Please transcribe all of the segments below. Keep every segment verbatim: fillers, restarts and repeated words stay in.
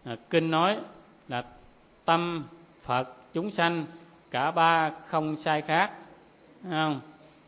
à, kinh nói là tâm, Phật, chúng sanh cả ba không sai khác, không?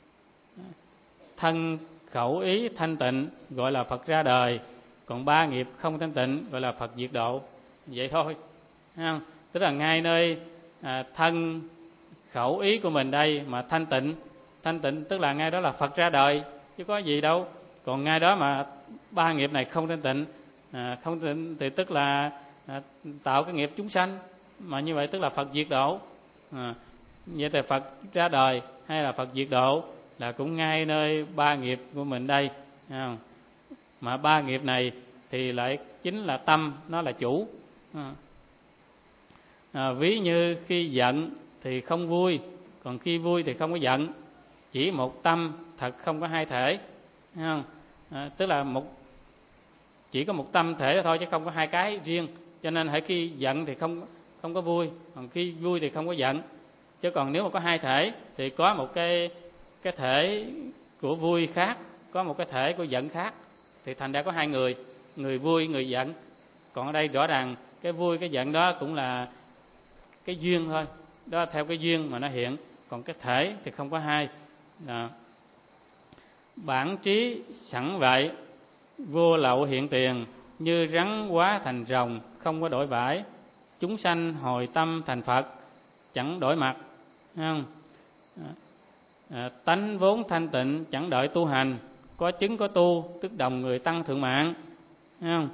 Thân, khẩu, ý thanh tịnh gọi là Phật ra đời, còn ba nghiệp không thanh tịnh gọi là Phật diệt độ. Vậy thôi, không? Tức là ngay nơi à, thân, khẩu, ý của mình đây mà thanh tịnh, thanh tịnh tức là ngay đó là Phật ra đời chứ có gì đâu. Còn ngay đó mà ba nghiệp này không thanh tịnh, à, không thanh tịnh thì tức là à, tạo cái nghiệp chúng sanh, mà như vậy tức là Phật diệt độ. À, vậy thì Phật ra đời hay là Phật diệt độ là cũng ngay nơi ba nghiệp của mình đây, không? Mà ba nghiệp này thì lại chính là tâm nó là chủ. À, à, ví như khi giận thì không vui, còn khi vui thì không có giận. Chỉ một tâm thật, không có hai thể, không? À, tức là một chỉ có một tâm thể thôi chứ không có hai cái riêng. Cho nên hãy khi giận thì không không có vui, còn khi vui thì không có giận. Chứ còn nếu mà có hai thể thì có một cái cái thể của vui khác, có một cái thể của giận khác, thì thành ra có hai người, người vui, người giận. Còn ở đây rõ ràng cái vui cái giận đó cũng là cái duyên thôi, đó theo cái duyên mà nó hiện, còn cái thể thì không có hai. Đó. Bản trí sẵn vậy, vô lậu hiện tiền, như rắn hóa thành rồng, không có đổi vải. Chúng sanh hồi tâm thành Phật, chẳng đổi mặt. Không? À, tánh vốn thanh tịnh, chẳng đợi tu hành, có chứng có tu, tức đồng người tăng thượng mạng. Không?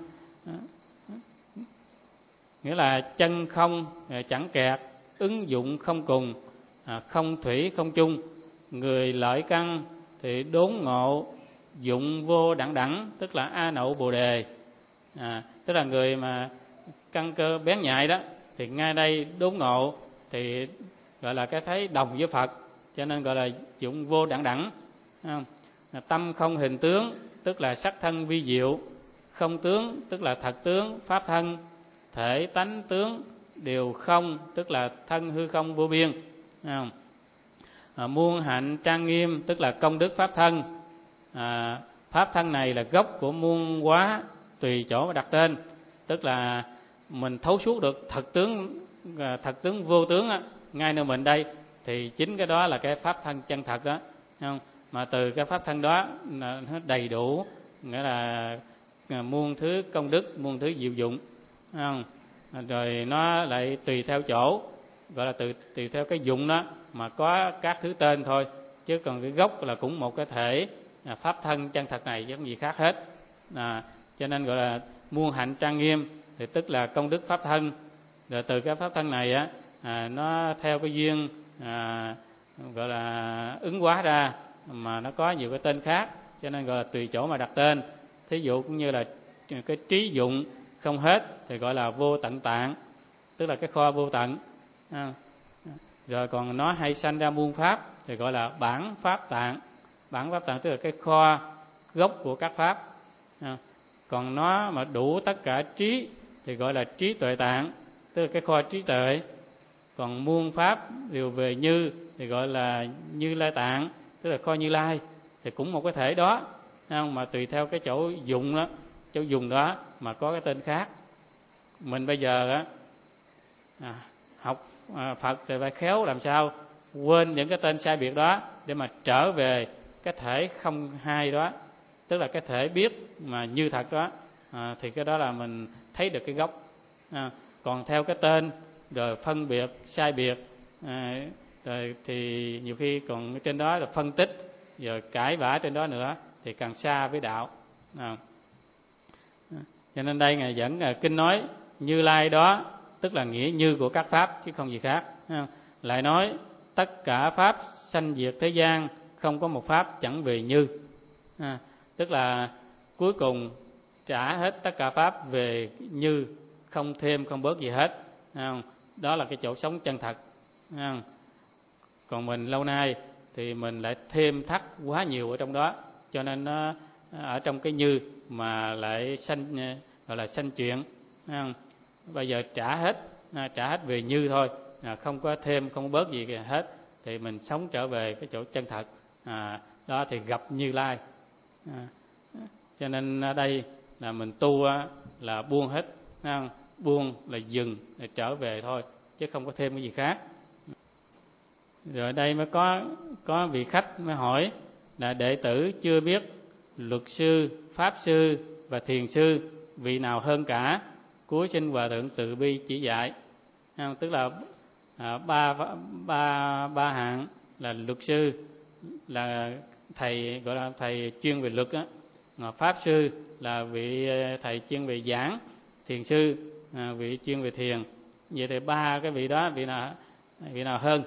Nghĩa là chân không chẳng kẹt, ứng dụng không cùng, à, không thủy không chung. Người lợi căn thì đốn ngộ, dụng vô đẳng đẳng, tức là A Nậu Bồ Đề. À, tức là người mà căn cơ bén nhạy đó thì ngay đây đốn ngộ thì gọi là cái thấy đồng với Phật, cho nên gọi là dụng vô đẳng đẳng. Không? Tâm không hình tướng, tức là sắc thân vi diệu. Không tướng, tức là thật tướng pháp thân. Thể tánh tướng đều không, tức là thân hư không vô biên. Không? À, muôn hạnh trang nghiêm, tức là công đức pháp thân. À, pháp thân này là gốc của muôn hóa, tùy chỗ mà đặt tên. Tức là mình thấu suốt được thật tướng, thật tướng vô tướng á, ngay nơi mình đây, thì chính cái đó là cái pháp thân chân thật đó. Không? Mà từ cái pháp thân đó nó đầy đủ, nghĩa là muôn thứ công đức, muôn thứ diệu dụng. Không? Rồi nó lại tùy theo chỗ, gọi là tùy, tùy theo cái dụng đó mà có các thứ tên thôi, chứ còn cái gốc là cũng một cái thể à, pháp thân chân thật này chứ không gì khác hết. À, cho nên gọi là muôn hạnh trang nghiêm, thì tức là công đức pháp thân. Rồi từ cái pháp thân này á, à, nó theo cái duyên à, gọi là ứng hóa ra, mà nó có nhiều cái tên khác, cho nên gọi là tùy chỗ mà đặt tên. Thí dụ cũng như là cái trí dụng không hết thì gọi là vô tận tạng, tức là cái kho vô tận. À, rồi còn nó hay sanh ra muôn pháp thì gọi là bản pháp tạng. Bản pháp tạng tức là cái kho gốc của các pháp. À, còn nó mà đủ tất cả trí thì gọi là trí tuệ tạng, tức là cái kho trí tuệ. Còn muôn pháp đều về như thì gọi là Như Lai tạng, tức là kho Như Lai, thì cũng một cái thể đó, không? Mà tùy theo cái chỗ dụng đó, chỗ dùng đó mà có cái tên khác. Mình bây giờ á, à, học à, Phật thì phải khéo làm sao quên những cái tên sai biệt đó để mà trở về cái thể không hai đó, tức là cái thể biết mà như thật đó. À, thì cái đó là mình thấy được cái gốc. À, còn theo cái tên rồi phân biệt sai biệt, à, rồi thì nhiều khi còn trên đó là phân tích rồi cãi vã trên đó nữa thì càng xa với đạo. À, cho nên đây Ngài dẫn kinh nói Như Lai đó, tức là nghĩa như của các pháp chứ không gì khác. À, lại nói tất cả pháp sanh diệt thế gian, không có một pháp chẳng về như. À, tức là cuối cùng trả hết tất cả pháp về như, không thêm không bớt gì hết. À, đó là cái chỗ sống chân thật. À, còn mình lâu nay thì mình lại thêm thắt quá nhiều ở trong đó, cho nên nó ở trong cái như mà lại sanh, gọi là sanh chuyện. À, bây giờ trả hết, à, trả hết về như thôi, à, không có thêm không có bớt gì hết, thì mình sống trở về cái chỗ chân thật. À, đó thì gặp Như Lai. À, cho nên ở đây là mình tu là buông hết, buông, là dừng, là trở về thôi, chứ không có thêm cái gì khác. Rồi đây mới có có vị khách mới hỏi là đệ tử chưa biết luật sư, pháp sư và thiền sư vị nào hơn cả, cuối xin hòa thượng từ bi chỉ dạy. Tức là à, ba ba ba hạng là luật sư là thầy, gọi là thầy chuyên về luật á, pháp sư là vị thầy chuyên về giảng, thiền sư à, vị chuyên về thiền. Vậy thì ba cái vị đó vị nào vị nào hơn?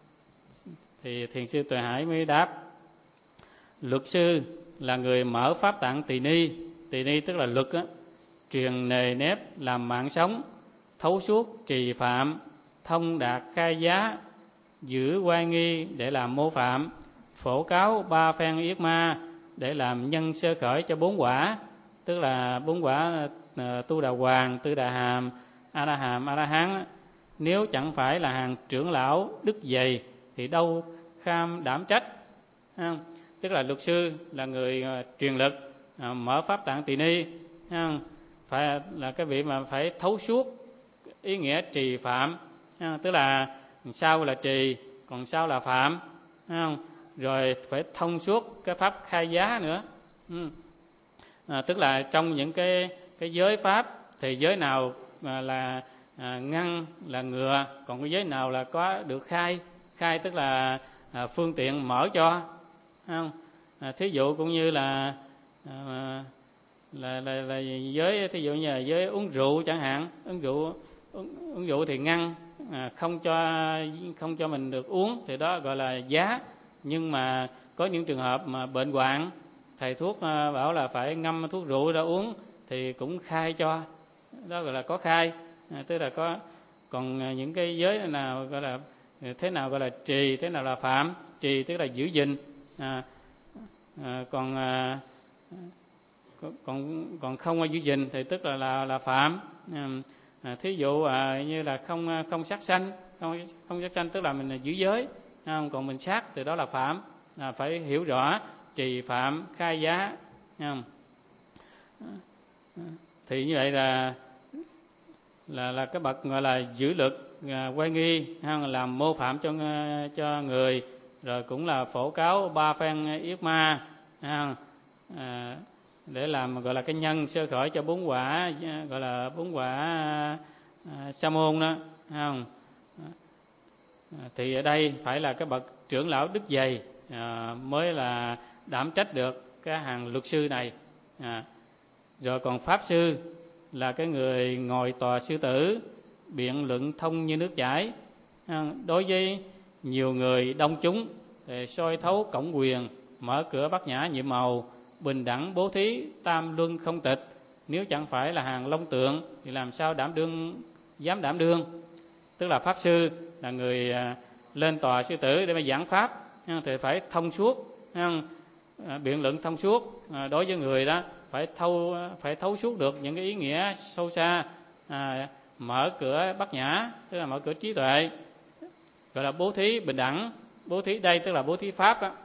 Thì thiền sư Tuệ Hải mới đáp: luật sư là người mở pháp tạng tỳ ni, tỳ ni tức là luật á, truyền nề nếp làm mạng sống, thấu suốt trì phạm, thông đạt khai giá, giữ oai nghi để làm mô phạm, phổ cáo ba phen yết ma để làm nhân sơ khởi cho bốn quả, tức là bốn quả uh, tu đà hoàng, tư đà hàm, a la hàm, a la hán. Nếu chẳng phải là hàng trưởng lão đức dày thì đâu kham đảm trách. Không? Tức là luật sư là người uh, truyền lực, uh, mở pháp tạng tỳ ni, không? Phải là cái vị mà phải thấu suốt ý nghĩa trì phạm, không? Tức là sau là trì, còn sau là phạm, không? Rồi phải thông suốt cái pháp khai giá nữa. Ừ. À, tức là trong những cái cái giới pháp thì giới nào mà là à, ngăn là ngừa, còn cái giới nào là có được khai, khai tức là à, phương tiện mở cho, không? À, thí dụ cũng như là à, là, là là giới, thí dụ như là giới uống rượu chẳng hạn, uống rượu uống, uống rượu thì ngăn à, không cho không cho mình được uống, thì đó gọi là giá. Nhưng mà có những trường hợp mà bệnh hoạn, thầy thuốc bảo là phải ngâm thuốc rượu ra uống thì cũng khai cho, đó gọi là có khai, à, tức là có. Còn những cái giới nào gọi là thế nào gọi là trì, thế nào là phạm. Trì tức là giữ gìn, à, à, còn à, còn còn không giữ gìn thì tức là là, là phạm. À, thí dụ à, như là không không sát sanh, không không sát sanh tức là mình là giữ giới, không? Còn mình sát thì đó là phạm. À, phải hiểu rõ trì phạm khai giá, không? Thì như vậy là là là cái bậc gọi là giữ lực, à, oai nghi, không? Làm mô phạm cho cho người, rồi cũng là phổ cáo ba phen yết ma, không? À, để làm gọi là cái nhân sơ khởi cho bốn quả, gọi là bốn quả à, sa môn đó, không? À, thì ở đây phải là cái bậc trưởng lão đức dày à, mới là đảm trách được cái hàng luật sư này. À, rồi còn pháp sư là cái người ngồi tòa sư tử, biện luận thông như nước chảy. À, đối với nhiều người đông chúng thì soi thấu cổng quyền, mở cửa bát nhã nhiệm màu, bình đẳng bố thí, tam luân không tịch. Nếu chẳng phải là hàng long tượng thì làm sao đảm đương, dám đảm đương. Tức là pháp sư là người à, lên tòa sư tử để mà giảng pháp, thì phải thông suốt, à, biện luận thông suốt. À, đối với người đó phải thâu phải thấu suốt được những cái ý nghĩa sâu xa, à, mở cửa bát nhã tức là mở cửa trí tuệ, gọi là bố thí bình đẳng. Bố thí đây tức là bố thí pháp đó,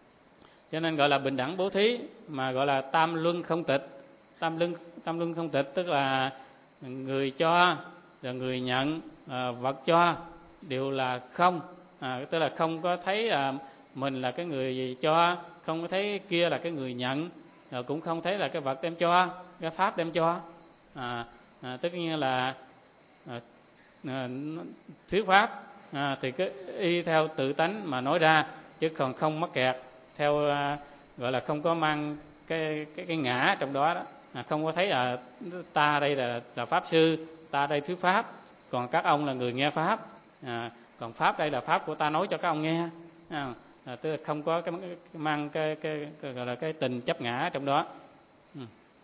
cho nên gọi là bình đẳng bố thí, mà gọi là tam luân không tịch. Tam luân tam luân không tịch tức là người cho rồi người nhận, à, vật cho đều là không, à, tức là không có thấy là mình là cái người cho, không có thấy kia là cái người nhận, rồi cũng không thấy là cái vật đem cho, cái pháp đem cho. À, à, tất nhiên là à, à, thuyết pháp à, thì cứ y theo tự tánh mà nói ra, chứ còn không mắc kẹt theo à, gọi là không có mang cái cái cái ngã trong đó đó. À, không có thấy là ta đây là, là pháp sư, ta đây thuyết pháp, còn các ông là người nghe pháp, à, còn pháp đây là pháp của ta nói cho các ông nghe. À, à, tức là không có cái, cái mang cái, cái, cái gọi là cái tình chấp ngã trong đó. Ừ.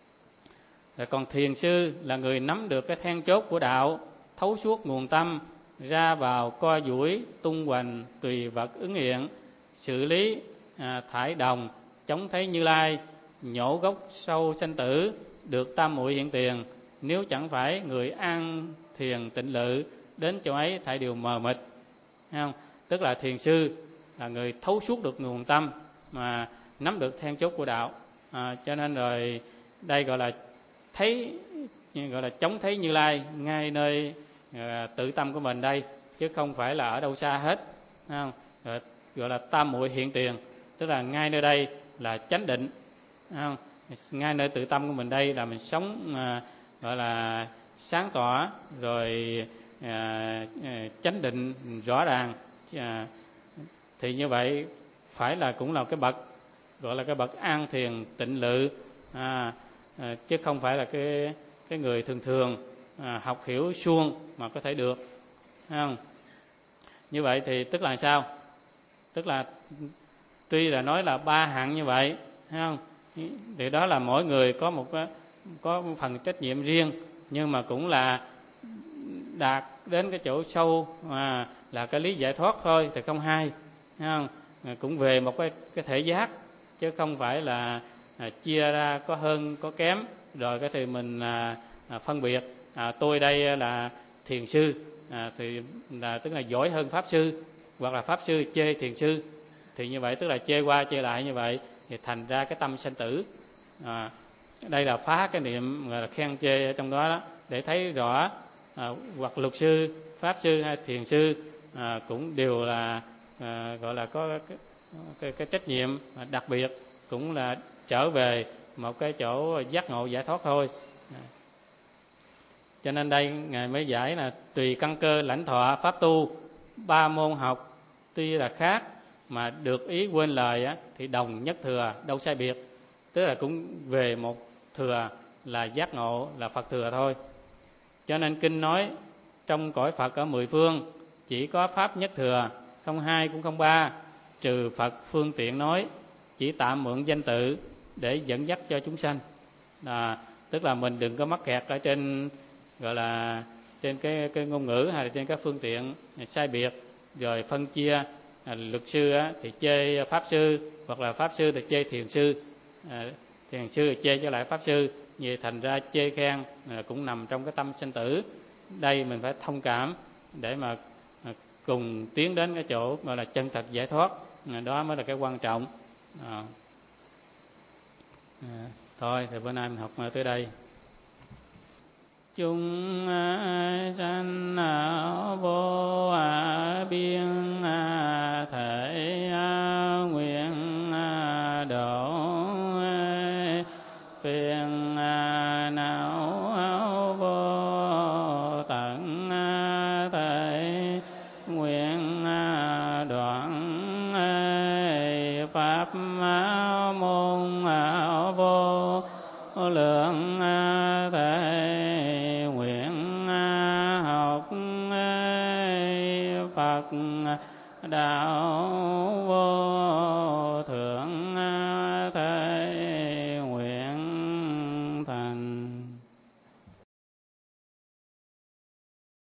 Rồi còn thiền sư là người nắm được cái then chốt của đạo, thấu suốt nguồn tâm, ra vào co duỗi tung hoành tùy vật ứng hiện, xử lý à, thải đồng, chống thấy Như Lai, nhổ gốc sâu sanh tử, được tam muội hiện tiền. Nếu chẳng phải người an thiền tịnh lự, đến chỗ ấy thải điều mờ mịt. Không? Tức là thiền sư là người thấu suốt được nguồn tâm, mà nắm được then chốt của đạo. À, cho nên rồi đây gọi là thấy gọi là chống thấy Như Lai ngay nơi à, tự tâm của mình đây, chứ không phải là ở đâu xa hết, không? Gọi, gọi là tam muội hiện tiền, tức là ngay nơi đây là chánh định, không? Ngay nơi tự tâm của mình đây là mình sống à, gọi là sáng tỏ rồi à, à, chánh định rõ ràng, à, thì như vậy phải là cũng là cái bậc gọi là cái bậc an thiền tịnh lự, à, à, chứ không phải là cái cái người thường thường à, học hiểu suông mà có thể được, không? Như vậy thì tức là sao? Tức là tuy là nói là ba hạng như vậy, thấy không? Thì đó là mỗi người có một cái, có một phần trách nhiệm riêng, nhưng mà cũng là đạt đến cái chỗ sâu mà là cái lý giải thoát thôi thì không hay, thấy không? Cũng về một cái cái thể giác, chứ không phải là à, chia ra có hơn có kém rồi cái thì mình à, à, phân biệt à, tôi đây là thiền sư à, thì là tức là giỏi hơn pháp sư, hoặc là pháp sư chê thiền sư, thì như vậy tức là chê qua chê lại như vậy thì thành ra cái tâm sanh tử. À, đây là phá cái niệm gọi là khen chê ở trong đó, đó để thấy rõ à, hoặc luật sư, pháp sư hay thiền sư à, cũng đều là à, gọi là có cái, cái, cái trách nhiệm đặc biệt, cũng là trở về một cái chỗ giác ngộ giải thoát thôi. À, cho nên đây ngài mới giải là tùy căn cơ lãnh thọ pháp tu, ba môn học tuy là khác mà được ý quên lời á, thì đồng nhất thừa đâu sai biệt, tức là cũng về một thừa là giác ngộ, là Phật thừa thôi. Cho nên kinh nói trong cõi Phật ở mười phương chỉ có pháp nhất thừa, không hai cũng không ba, trừ Phật phương tiện nói, chỉ tạm mượn danh tự để dẫn dắt cho chúng sanh. À, tức là mình đừng có mắc kẹt ở trên gọi là trên cái, cái ngôn ngữ hay là trên các phương tiện sai biệt, rồi phân chia à, luật sư á, thì chê pháp sư, hoặc là pháp sư thì chê thiền sư, à, thiền sư thì chê cho lại pháp sư, vì thành ra chê khen à, cũng nằm trong cái tâm sanh tử. Đây mình phải thông cảm để mà à, cùng tiến đến cái chỗ gọi là chân thật giải thoát, à, đó mới là cái quan trọng. À, à, thôi thì bữa nay mình học tới đây. Chúng sanh vô biên thể nguyện độ, phiền não vô tận thể nguyện đoạn, pháp môn vô lượng thể nguyện học Phật đạo vô